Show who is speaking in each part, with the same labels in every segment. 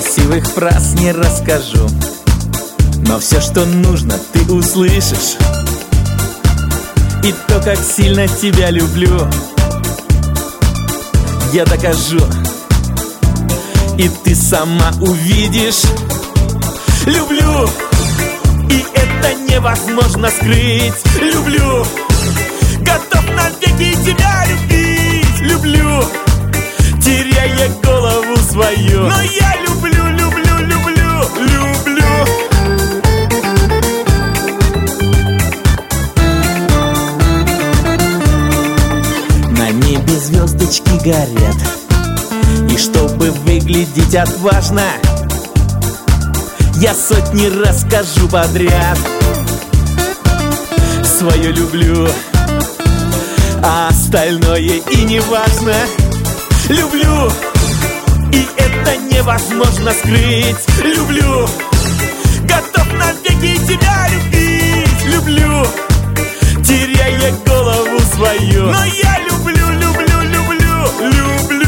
Speaker 1: красивых фраз не расскажу, но все, что нужно, ты услышишь. И то, как сильно тебя люблю, я докажу, и ты сама увидишь. Люблю, и это невозможно скрыть. Люблю, готов навеки тебя любить. Люблю, теряя голову свою, но я люблю, люблю, люблю, люблю. На небе звездочки горят, и чтобы выглядеть отважно, я сотни раз скажу подряд: свое люблю, а остальное и не важно. Люблю, и это невозможно скрыть. Люблю, готов навеки тебя любить. Люблю, теряя голову свою, но я люблю, люблю, люблю, люблю.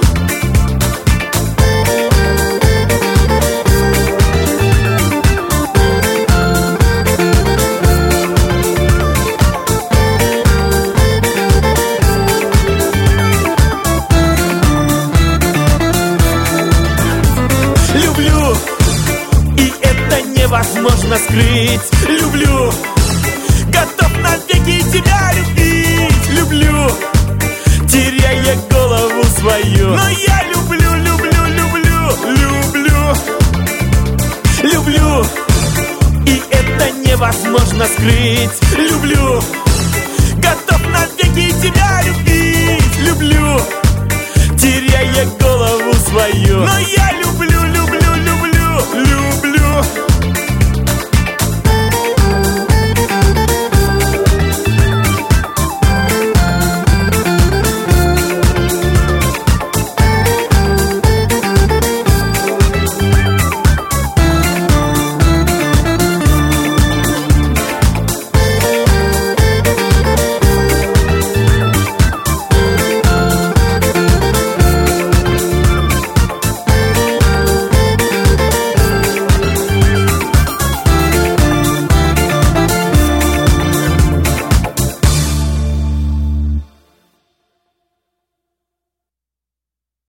Speaker 1: Люблю, и это невозможно скрыть. Люблю, готов навеки тебя любить. Люблю, теряя голову свою, но я люблю, люблю, люблю, люблю. Люблю, и это невозможно скрыть. Люблю, готов навеки тебя любить. Люблю, теряя голову свою, но я